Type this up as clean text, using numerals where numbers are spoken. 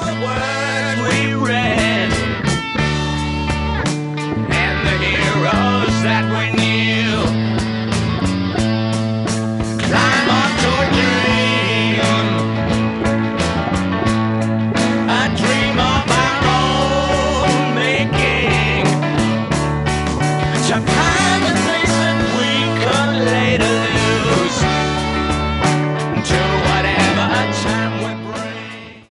the words we read and the heroes that we knew. Climb up to a dream, a dream of our own making, to find the things that we could later